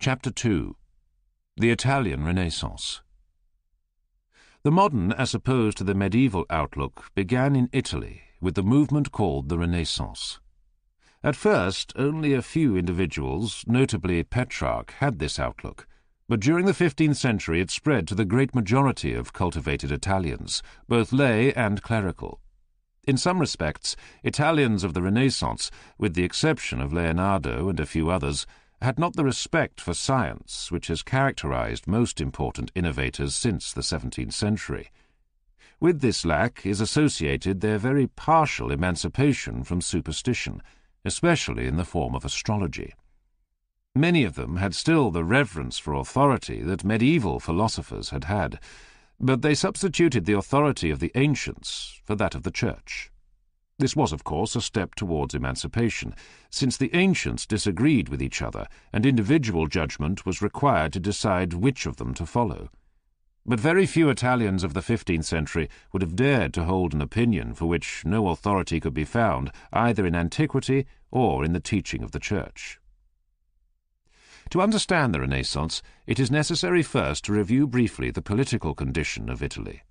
Chapter 2. The Italian Renaissance. The modern, as opposed to the medieval outlook, began in Italy with the movement called the Renaissance. At first, only a few individuals, notably Petrarch, had this outlook, but during the 15th century it spread to the great majority of cultivated Italians, both lay and clerical. In some respects, Italians of the Renaissance, with the exception of Leonardo and a few others, had not the respect for science which has characterized most important innovators since the 17th century. With this lack is associated their very partial emancipation from superstition, especially in the form of astrology. Many of them had still the reverence for authority that medieval philosophers had had, but they substituted the authority of the ancients for that of the Church. This was, of course, a step towards emancipation, since the ancients disagreed with each other, and individual judgment was required to decide which of them to follow. But very few Italians of the 15th century would have dared to hold an opinion for which no authority could be found, either in antiquity or in the teaching of the Church. To understand the Renaissance, it is necessary first to review briefly the political condition of Italy.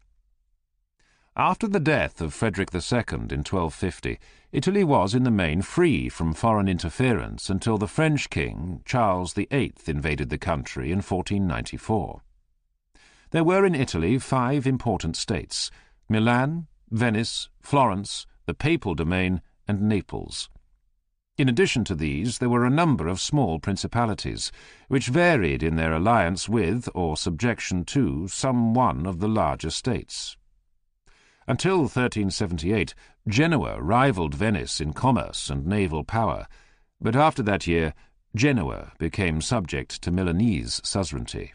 After the death of Frederick II in 1250, Italy was in the main free from foreign interference until the French king, Charles VIII, invaded the country in 1494. There were in Italy 5 important states: Milan, Venice, Florence, the Papal Domain, and Naples. In addition to these, there were a number of small principalities, which varied in their alliance with or subjection to some one of the larger states. Until 1378, Genoa rivaled Venice in commerce and naval power, but after that year, Genoa became subject to Milanese suzerainty.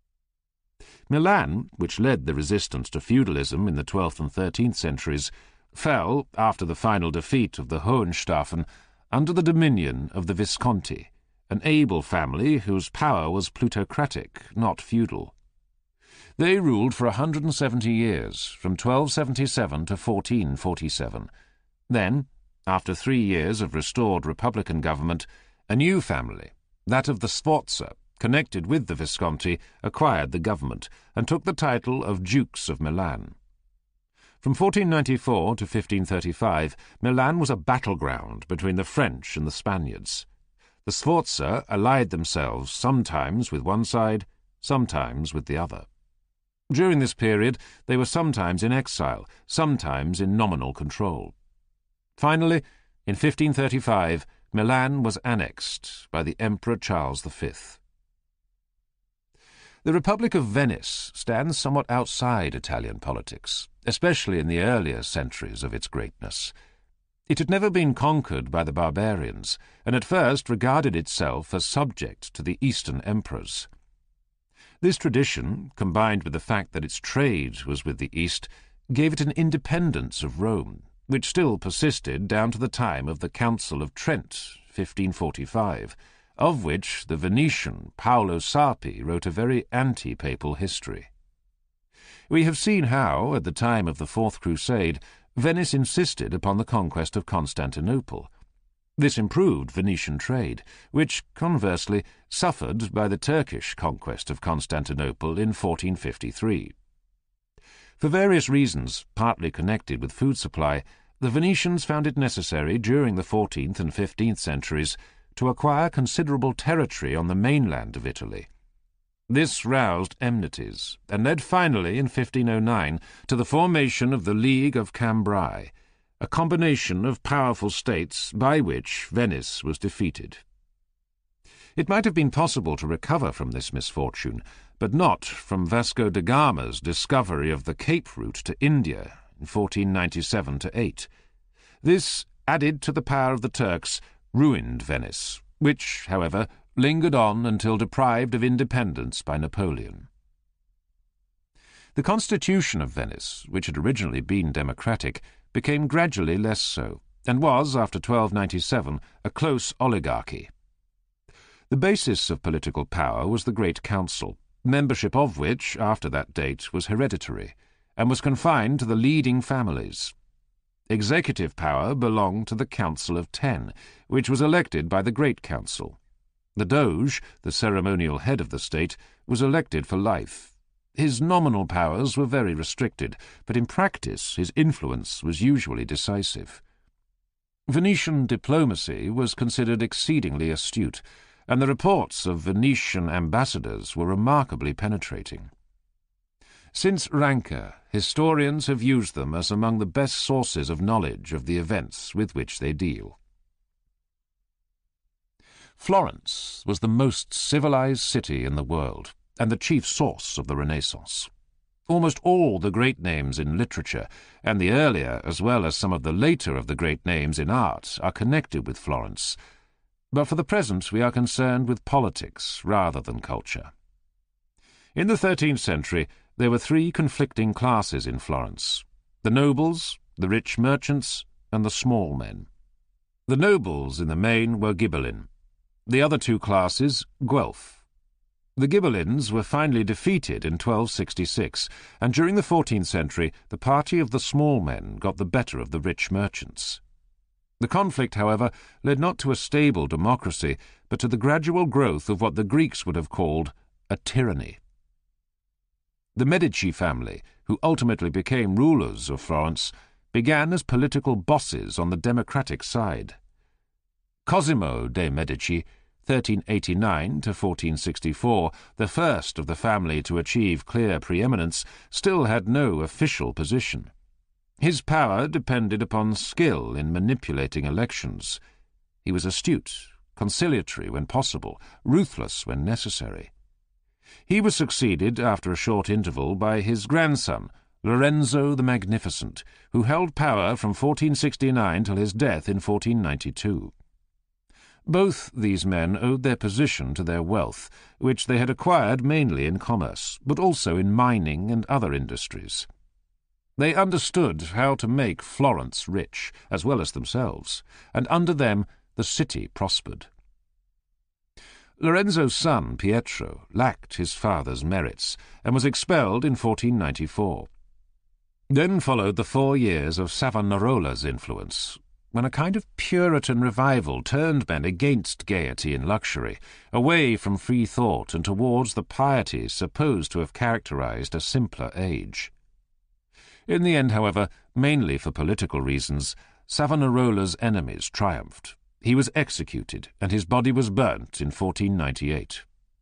Milan, which led the resistance to feudalism in the 12th and 13th centuries, fell, after the final defeat of the Hohenstaufen, under the dominion of the Visconti, an able family whose power was plutocratic, not feudal. They ruled for 170 years, from 1277 to 1447. Then, after 3 years of restored republican government, a new family, that of the Sforza, connected with the Visconti, acquired the government and took the title of Dukes of Milan. From 1494 to 1535, Milan was a battleground between the French and the Spaniards. The Sforza allied themselves sometimes with one side, sometimes with the other. During this period, they were sometimes in exile, sometimes in nominal control. Finally, in 1535, Milan was annexed by the Emperor Charles V. The Republic of Venice stands somewhat outside Italian politics, especially in the earlier centuries of its greatness. It had never been conquered by the barbarians, and at first regarded itself as subject to the Eastern emperors. This tradition, combined with the fact that its trade was with the East, gave it an independence of Rome, which still persisted down to the time of the Council of Trent, 1545, of which the Venetian Paolo Sarpi wrote a very anti-papal history. We have seen how, at the time of the Fourth Crusade, Venice insisted upon the conquest of Constantinople. This improved Venetian trade, which, conversely, suffered by the Turkish conquest of Constantinople in 1453. For various reasons, partly connected with food supply, the Venetians found it necessary during the 14th and 15th centuries to acquire considerable territory on the mainland of Italy. This roused enmities, and led finally in 1509 to the formation of the League of Cambrai, a combination of powerful states by which Venice was defeated. It might have been possible to recover from this misfortune, but not from Vasco da Gama's discovery of the Cape route to India in 1497–8. This, added to the power of the Turks, ruined Venice, which, however, lingered on until deprived of independence by Napoleon. The constitution of Venice, which had originally been democratic, became gradually less so, and was, after 1297, a close oligarchy. The basis of political power was the Great Council, membership of which, after that date, was hereditary, and was confined to the leading families. Executive power belonged to the Council of Ten, which was elected by the Great Council. The Doge, the ceremonial head of the state, was elected for life. His nominal powers were very restricted, but in practice his influence was usually decisive. Venetian diplomacy was considered exceedingly astute, and the reports of Venetian ambassadors were remarkably penetrating. Since Ranke, historians have used them as among the best sources of knowledge of the events with which they deal. Florence was the most civilized city in the world, and the chief source of the Renaissance. Almost all the great names in literature, and the earlier as well as some of the later of the great names in art, are connected with Florence. But for the present we are concerned with politics rather than culture. In the 13th century there were three conflicting classes in Florence: the nobles, the rich merchants, and the small men. The nobles in the main were Ghibelline. The other two classes, Guelph. The Ghibellines were finally defeated in 1266, and during the 14th century the party of the small men got the better of the rich merchants. The conflict, however, led not to a stable democracy, but to the gradual growth of what the Greeks would have called a tyranny. The Medici family, who ultimately became rulers of Florence, began as political bosses on the democratic side. Cosimo de' Medici, 1389 to 1464, the first of the family to achieve clear preeminence, still had no official position. His power depended upon skill in manipulating elections. He was astute, conciliatory when possible, ruthless when necessary. He was succeeded after a short interval by his grandson, Lorenzo the Magnificent, who held power from 1469 till his death in 1492. Both these men owed their position to their wealth, which they had acquired mainly in commerce, but also in mining and other industries. They understood how to make Florence rich, as well as themselves, and under them the city prospered. Lorenzo's son, Pietro, lacked his father's merits, and was expelled in 1494. Then followed the 4 years of Savonarola's influence, when a kind of Puritan revival turned men against gaiety and luxury, away from free thought and towards the piety supposed to have characterized a simpler age. In the end, however, mainly for political reasons, Savonarola's enemies triumphed. He was executed, and his body was burnt in 1498.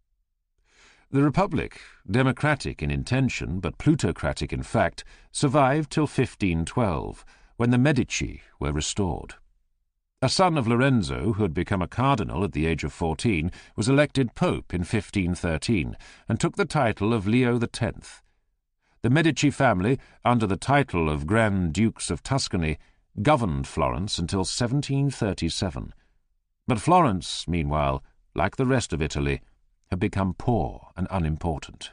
The Republic, democratic in intention but plutocratic in fact, survived till 1512, when the Medici were restored. A son of Lorenzo, who had become a cardinal at the age of 14, was elected pope in 1513, and took the title of Leo X. The Medici family, under the title of Grand Dukes of Tuscany, governed Florence until 1737. But Florence, meanwhile, like the rest of Italy, had become poor and unimportant.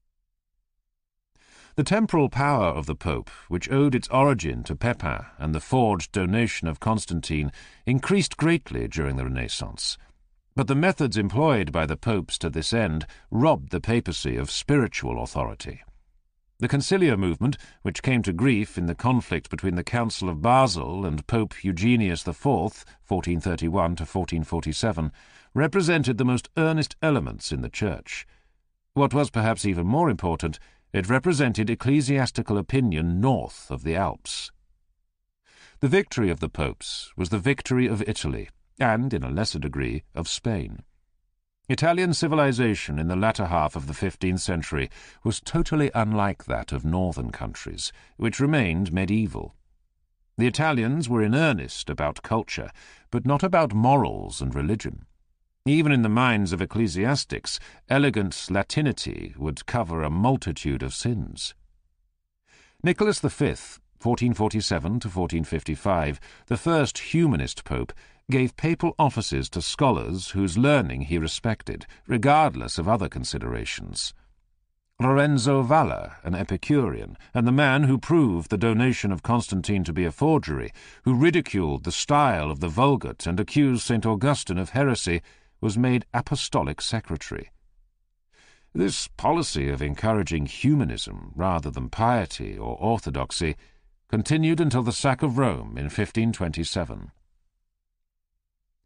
The temporal power of the Pope, which owed its origin to Pepin and the forged donation of Constantine, increased greatly during the Renaissance. But the methods employed by the popes to this end robbed the papacy of spiritual authority. The conciliar movement, which came to grief in the conflict between the Council of Basel and Pope Eugenius IV, 1431 to 1447, represented the most earnest elements in the Church. What was perhaps even more important, it represented ecclesiastical opinion north of the Alps. The victory of the popes was the victory of Italy, and, in a lesser degree, of Spain. Italian civilization in the latter half of the 15th century was totally unlike that of northern countries, which remained medieval. The Italians were in earnest about culture, but not about morals and religion. Even in the minds of ecclesiastics, elegant Latinity would cover a multitude of sins. Nicholas V, 1447 to 1455, the first humanist pope, gave papal offices to scholars whose learning he respected, regardless of other considerations. Lorenzo Valla, an Epicurean, and the man who proved the donation of Constantine to be a forgery, who ridiculed the style of the Vulgate and accused St. Augustine of heresy, was made apostolic secretary. This policy of encouraging humanism rather than piety or orthodoxy continued until the sack of Rome in 1527.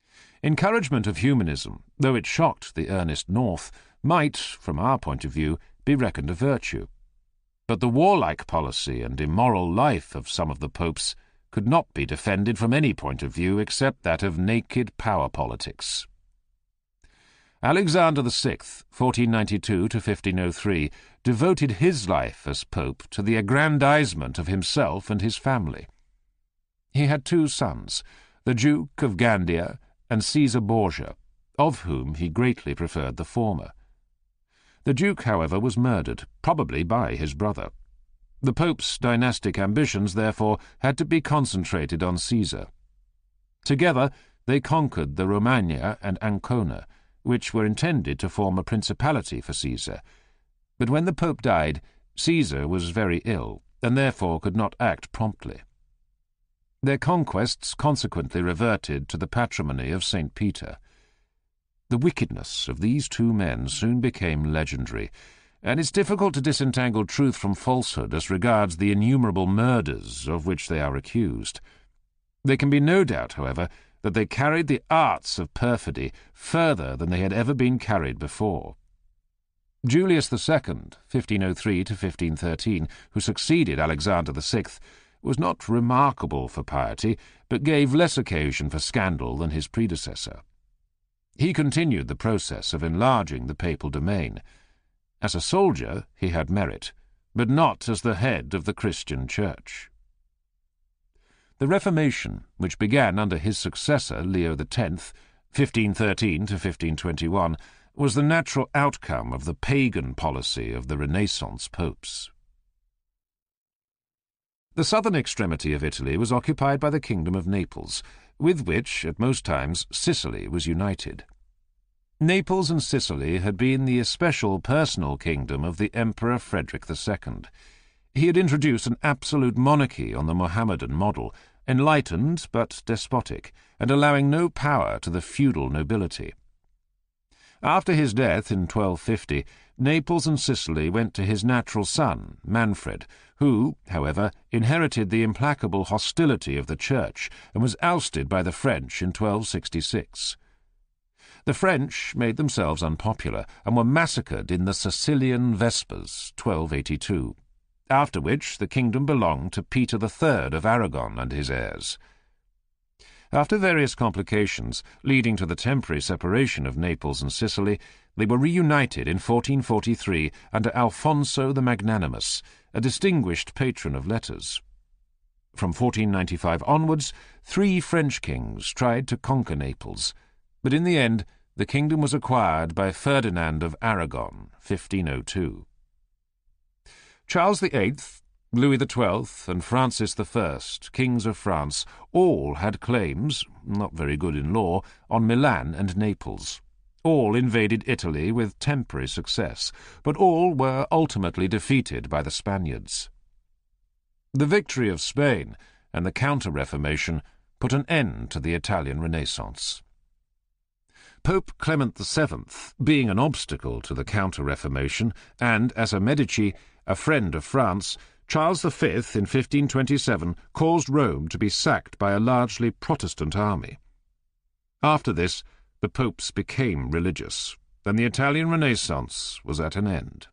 Encouragement of humanism, though it shocked the earnest North, might, from our point of view, be reckoned a virtue. But the warlike policy and immoral life of some of the popes could not be defended from any point of view except that of naked power politics. Alexander VI, 1492–1503, devoted his life as pope to the aggrandizement of himself and his family. He had two sons, the Duke of Gandia and Caesar Borgia, of whom he greatly preferred the former. The Duke, however, was murdered, probably by his brother. The Pope's dynastic ambitions, therefore, had to be concentrated on Caesar. Together they conquered the Romagna and Ancona, which were intended to form a principality for Caesar. But when the Pope died, Caesar was very ill, and therefore could not act promptly. Their conquests consequently reverted to the patrimony of St. Peter. The wickedness of these two men soon became legendary, and it's difficult to disentangle truth from falsehood as regards the innumerable murders of which they are accused. There can be no doubt, however, that they carried the arts of perfidy further than they had ever been carried before. Julius II, 1503–1513, who succeeded Alexander VI, was not remarkable for piety, but gave less occasion for scandal than his predecessor. He continued the process of enlarging the papal domain. As a soldier he had merit, but not as the head of the Christian Church. The Reformation, which began under his successor Leo X, 1513–1521, was the natural outcome of the pagan policy of the Renaissance popes. The southern extremity of Italy was occupied by the Kingdom of Naples, with which, at most times, Sicily was united. Naples and Sicily had been the especial personal kingdom of the Emperor Frederick II. He had introduced an absolute monarchy on the Mohammedan model, enlightened but despotic, and allowing no power to the feudal nobility. After his death in 1250, Naples and Sicily went to his natural son, Manfred, who, however, inherited the implacable hostility of the Church and was ousted by the French in 1266. The French made themselves unpopular and were massacred in the Sicilian Vespers, 1282, after which the kingdom belonged to Peter III of Aragon and his heirs. After various complications, leading to the temporary separation of Naples and Sicily, they were reunited in 1443 under Alfonso the Magnanimous, a distinguished patron of letters. From 1495 onwards, 3 French kings tried to conquer Naples, but in the end the kingdom was acquired by Ferdinand of Aragon, 1502. Charles VIII, Louis XII, and Francis I, kings of France, all had claims, not very good in law, on Milan and Naples. All invaded Italy with temporary success, but all were ultimately defeated by the Spaniards. The victory of Spain and the Counter-Reformation put an end to the Italian Renaissance. Pope Clement VII, being an obstacle to the Counter-Reformation, and, as a Medici, a friend of France, Charles V, in 1527, caused Rome to be sacked by a largely Protestant army. After this, the popes became religious, and the Italian Renaissance was at an end.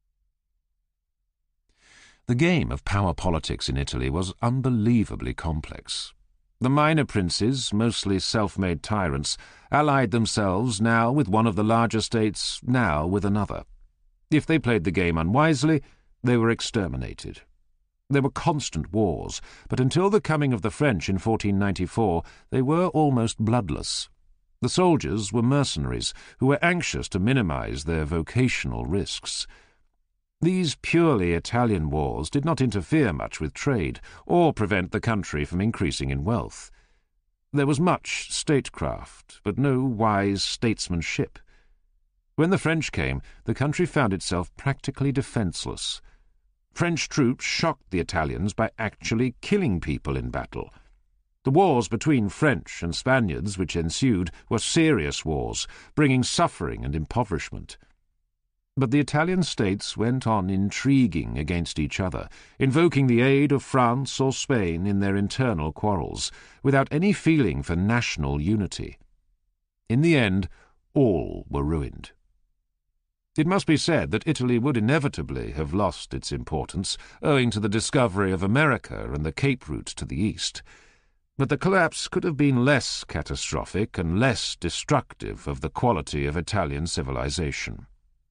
The game of power politics in Italy was unbelievably complex. The minor princes, mostly self-made tyrants, allied themselves now with one of the larger states, now with another. If they played the game unwisely, they were exterminated. There were constant wars, but until the coming of the French in 1494, they were almost bloodless. The soldiers were mercenaries who were anxious to minimize their vocational risks. These purely Italian wars did not interfere much with trade or prevent the country from increasing in wealth. There was much statecraft, but no wise statesmanship. When the French came, the country found itself practically defenseless. French troops shocked the Italians by actually killing people in battle. The wars between French and Spaniards which ensued were serious wars, bringing suffering and impoverishment. But the Italian states went on intriguing against each other, invoking the aid of France or Spain in their internal quarrels, without any feeling for national unity. In the end, all were ruined. It must be said that Italy would inevitably have lost its importance owing to the discovery of America and the Cape route to the east, but the collapse could have been less catastrophic and less destructive of the quality of Italian civilization.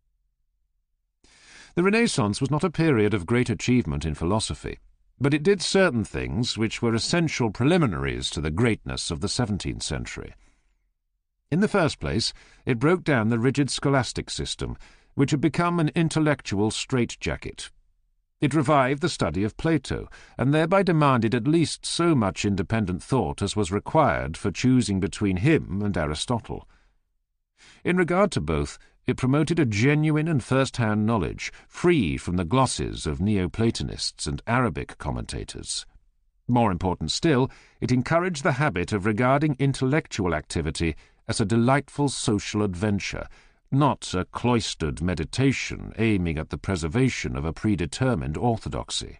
The Renaissance was not a period of great achievement in philosophy, but it did certain things which were essential preliminaries to the greatness of the 17th century. In the first place, it broke down the rigid scholastic system, which had become an intellectual straitjacket. It revived the study of Plato, and thereby demanded at least so much independent thought as was required for choosing between him and Aristotle. In regard to both, it promoted a genuine and first-hand knowledge, free from the glosses of Neoplatonists and Arabic commentators. More important still, it encouraged the habit of regarding intellectual activity as a delightful social adventure, not a cloistered meditation aiming at the preservation of a predetermined orthodoxy.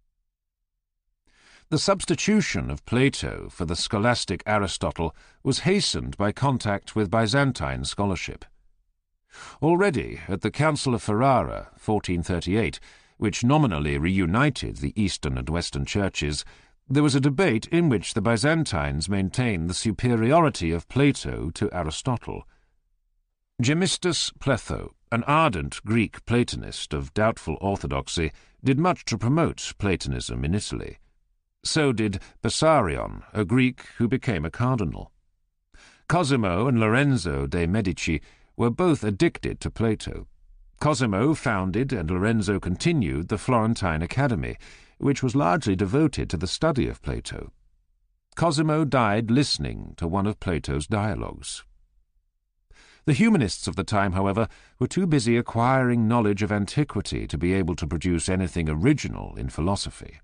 The substitution of Plato for the scholastic Aristotle was hastened by contact with Byzantine scholarship. Already, at the Council of Ferrara, 1438, which nominally reunited the Eastern and Western churches, there was a debate in which the Byzantines maintained the superiority of Plato to Aristotle. Gemistus Pletho, an ardent Greek Platonist of doubtful orthodoxy, did much to promote Platonism in Italy. So did Bessarion, a Greek who became a cardinal. Cosimo and Lorenzo de' Medici were both addicted to Plato. Cosimo founded and Lorenzo continued the Florentine Academy, which was largely devoted to the study of Plato. Cosimo died listening to one of Plato's dialogues. The humanists of the time, however, were too busy acquiring knowledge of antiquity to be able to produce anything original in philosophy.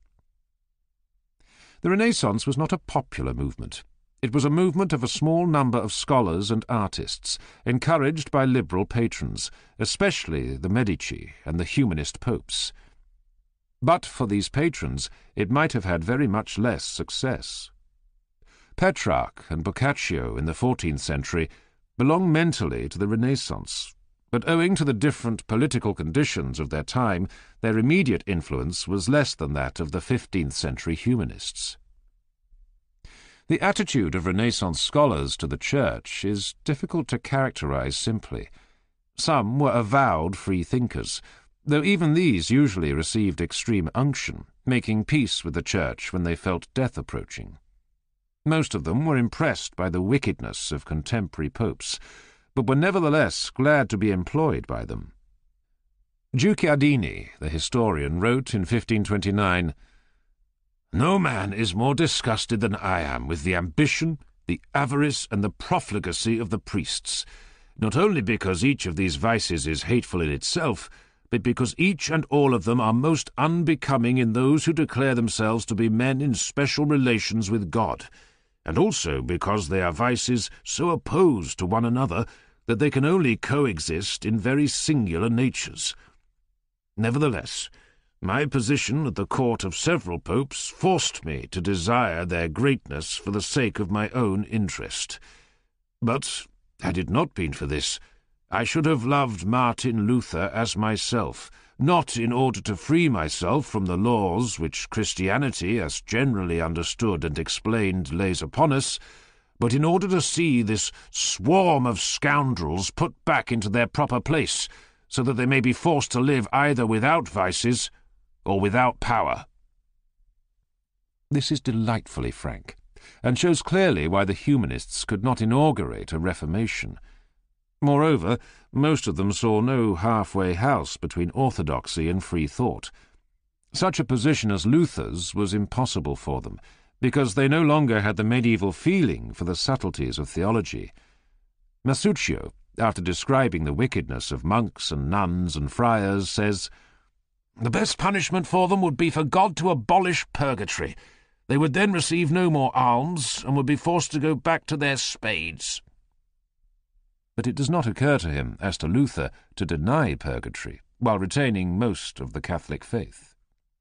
The Renaissance was not a popular movement. It was a movement of a small number of scholars and artists, encouraged by liberal patrons, especially the Medici and the humanist popes. But for these patrons, it might have had very much less success. Petrarch and Boccaccio in the 14th century belong mentally to the Renaissance, but owing to the different political conditions of their time, their immediate influence was less than that of the 15th century humanists. The attitude of Renaissance scholars to the Church is difficult to characterize simply. Some were avowed free-thinkers, though even these usually received extreme unction, making peace with the Church when they felt death approaching. Most of them were impressed by the wickedness of contemporary popes, but were nevertheless glad to be employed by them. Guicciardini, the historian, wrote in 1529, "No man is more disgusted than I am with the ambition, the avarice, and the profligacy of the priests, not only because each of these vices is hateful in itself, but because each and all of them are most unbecoming in those who declare themselves to be men in special relations with God, and also because they are vices so opposed to one another that they can only coexist in very singular natures. Nevertheless, my position at the court of several popes forced me to desire their greatness for the sake of my own interest. But, had it not been for this, I should have loved Martin Luther as myself, not in order to free myself from the laws which Christianity, as generally understood and explained, lays upon us, but in order to see this swarm of scoundrels put back into their proper place, so that they may be forced to live either without vices or without power." This is delightfully frank, and shows clearly why the humanists could not inaugurate a reformation. Moreover, most of them saw no halfway house between orthodoxy and free thought. Such a position as Luther's was impossible for them, because they no longer had the medieval feeling for the subtleties of theology. Masuccio, after describing the wickedness of monks and nuns and friars, says, "The best punishment for them would be for God to abolish purgatory. They would then receive no more alms, and would be forced to go back to their spades." But it does not occur to him, as to Luther, to deny purgatory, while retaining most of the Catholic faith.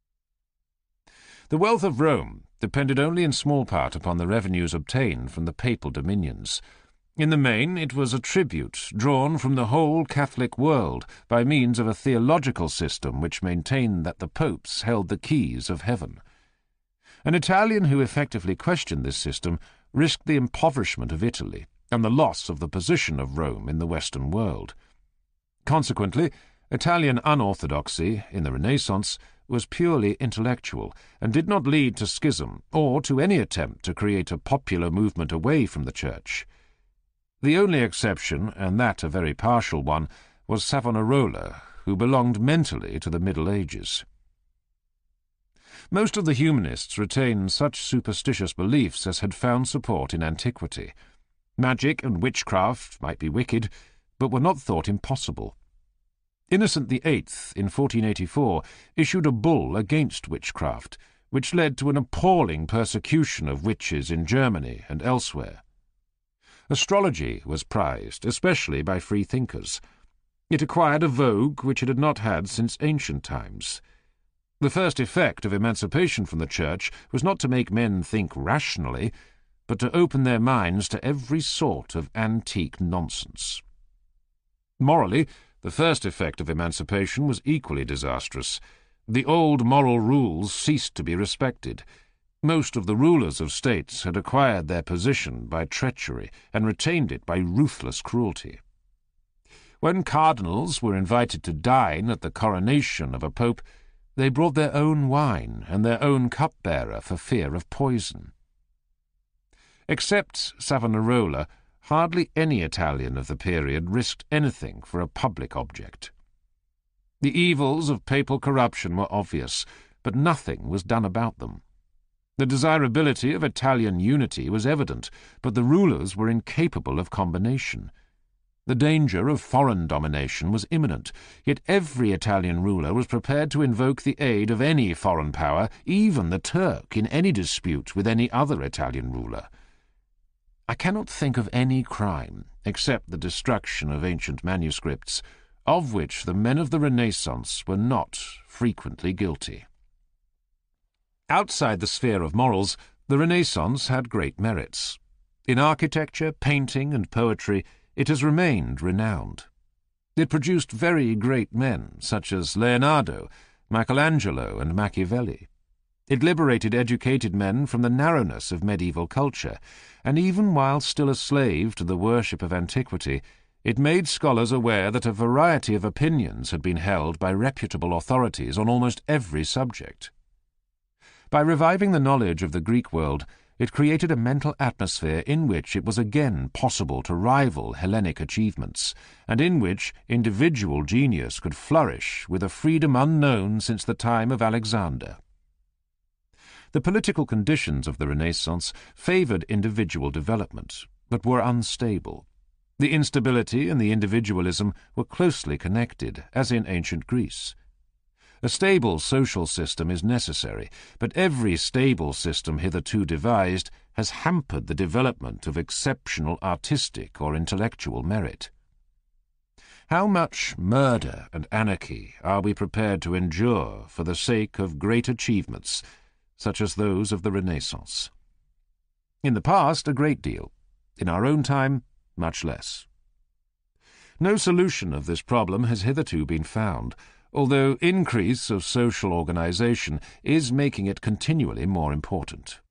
The wealth of Rome depended only in small part upon the revenues obtained from the papal dominions. In the main, it was a tribute drawn from the whole Catholic world by means of a theological system which maintained that the popes held the keys of heaven. An Italian who effectively questioned this system risked the impoverishment of Italy and the loss of the position of Rome in the Western world. Consequently, Italian unorthodoxy in the Renaissance was purely intellectual and did not lead to schism or to any attempt to create a popular movement away from the Church. The only exception, and that a very partial one, was Savonarola, who belonged mentally to the Middle Ages. Most of the humanists retained such superstitious beliefs as had found support in antiquity. Magic and witchcraft might be wicked, but were not thought impossible. Innocent VIII, in 1484, issued a bull against witchcraft, which led to an appalling persecution of witches in Germany and elsewhere. Astrology was prized, especially by freethinkers. It acquired a vogue which it had not had since ancient times. The first effect of emancipation from the Church was not to make men think rationally, but to open their minds to every sort of antique nonsense. Morally, the first effect of emancipation was equally disastrous. The old moral rules ceased to be respected. Most of the rulers of states had acquired their position by treachery and retained it by ruthless cruelty. When cardinals were invited to dine at the coronation of a pope, they brought their own wine and their own cupbearer for fear of poison. Except Savonarola, hardly any Italian of the period risked anything for a public object. The evils of papal corruption were obvious, but nothing was done about them. The desirability of Italian unity was evident, but the rulers were incapable of combination. The danger of foreign domination was imminent, yet every Italian ruler was prepared to invoke the aid of any foreign power, even the Turk, in any dispute with any other Italian ruler. I cannot think of any crime, except the destruction of ancient manuscripts, of which the men of the Renaissance were not frequently guilty. Outside the sphere of morals, the Renaissance had great merits. In architecture, painting, and poetry, it has remained renowned. It produced very great men, such as Leonardo, Michelangelo, and Machiavelli. It liberated educated men from the narrowness of medieval culture, and even while still a slave to the worship of antiquity, it made scholars aware that a variety of opinions had been held by reputable authorities on almost every subject. By reviving the knowledge of the Greek world, it created a mental atmosphere in which it was again possible to rival Hellenic achievements, and in which individual genius could flourish with a freedom unknown since the time of Alexander. The political conditions of the Renaissance favoured individual development, but were unstable. The instability and the individualism were closely connected, as in ancient Greece. A stable social system is necessary, but every stable system hitherto devised has hampered the development of exceptional artistic or intellectual merit. How much murder and anarchy are we prepared to endure for the sake of great achievements, such as those of the Renaissance? In the past, a great deal. In our own time, much less. No solution of this problem has hitherto been found, although increase of social organization is making it continually more important.